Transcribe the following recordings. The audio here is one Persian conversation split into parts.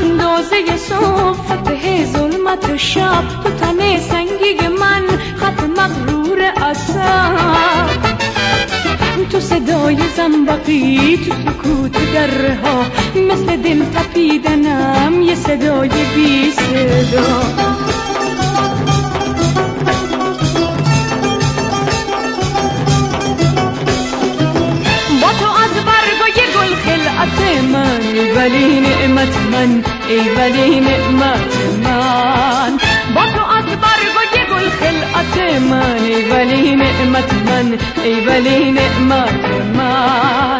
اندازه صبح فتح ظلمت و شب، تو تن سنگی من خط مغرور اثر، تو صدای زنبقی، تو سکوت دره ها، مثل دل تپیدنم یه صدای بی صدا. با تو از برگای گل خلعت من، ای ولی نعمت من، ای ولی نعمت من. با تو از برگای گل خلعت من، ای ولی نعمت من، ای ولی نعمت من.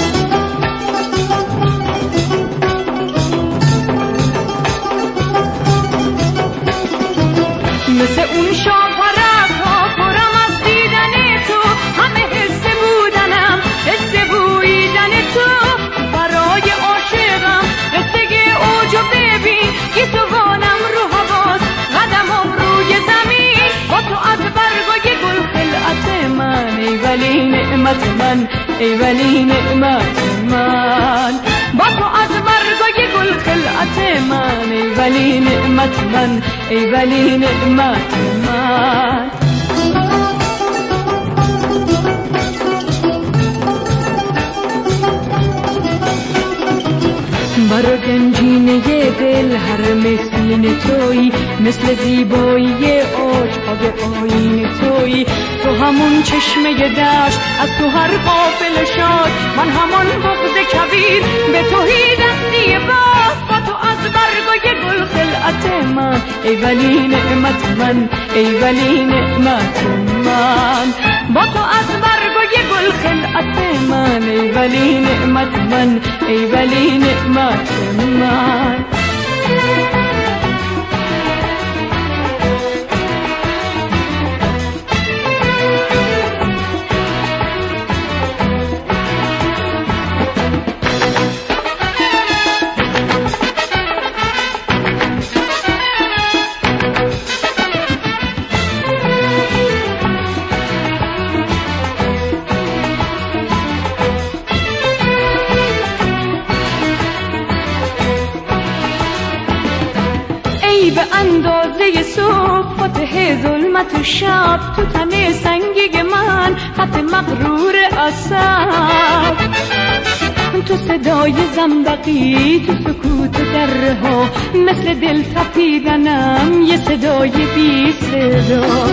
مثل اون شاپرک ها پرم از دیدن تو، همه حس بودنم حس بویدن تو، برای عاشقم قصه اوجو ببین، گیسوانم رو حواس قدمم روی زمین. با تو از برگای گل خلعت من، ای ولی نعمت من، ای ولی نعمت من. با تو از برگای گل خلعت من، ای ولی نعمت من، ای ولی نعمت من. برا گنجینه دل هرم سینه تویی، مثل زیبایی عاشق آیین تویی، تو همون چشمه دشت، از تو هر قافله شاد، من همان بغض کبیر به تویی دستی باز. با تو از برگای گل خلعت من، ای ولی نعمت من، ای ولی نعمت من. با تو از برگای گل خلعت من، ای ولی نعمت من، ای ولی نعمت من. به اندازه صبح فتح ظلمت و شب، تو تن سنگی من خط مغرور اثر، تو صدای زنبقی، تو سکوت دره ها، مثل دل تپیدنم یه صدای بی صدا.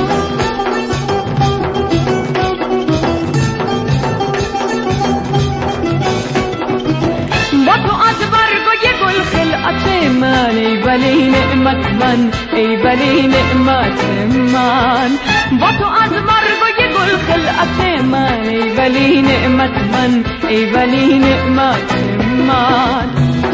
من ای ولی نعمت من، ای ولی نعمت من. با تو از برگای گل خلعت من، ای ولی نعمت من، ای ولی نعمت من.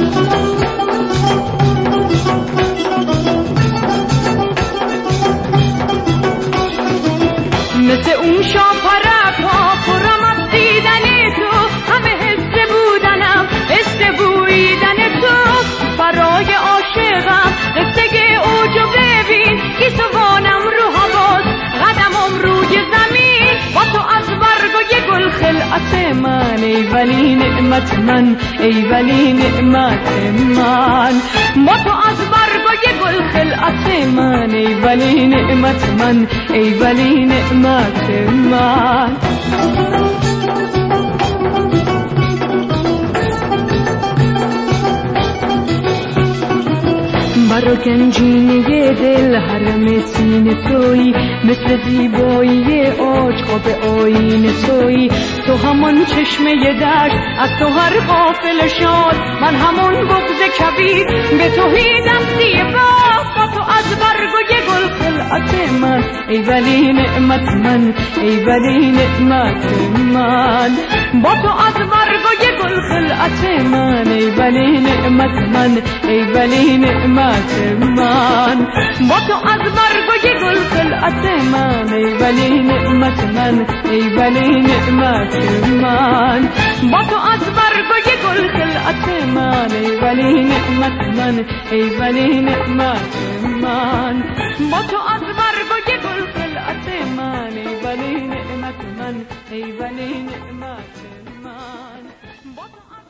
مثل اون شاپرک ها پرم از دیدن تو، همه حس بودنم حس بویدن تو، برای عاشقم قصه اوجو ببین، گیسوانم رو حواس قدمم روی زمین. با تو از برگای گل خلعت من، ای ولی نعمت من، ای ولی نعمت من. با تو از برگای گل خلعت من، ای ولی نعمت من، ای ولی نعمت من. برا گنجینه دل هرم سینه تویی، مثل زیبایی عاشق آیین تویی، تو همون چشمه دشت، از تو هر قافله شاد، من همون بغض کبیر به تویی دستی باز. با تو از برگای گل خلعت من، ای ولی نعمت من، ای ولی نعمت من. با تو از برگای گل خلعت من، ای ولی نعمت من، ای ولی نعمت من. با تو از برگای گل خلعت من، ای ولی نعمت من، ای ولی نعمت من. با تو از برگای گل خلعت من، ای ولی نعمت من، ای ولی نعمت من. با تو از برگای گل خلعت من، ای ولی نعمت من، ای ولی نعمت من.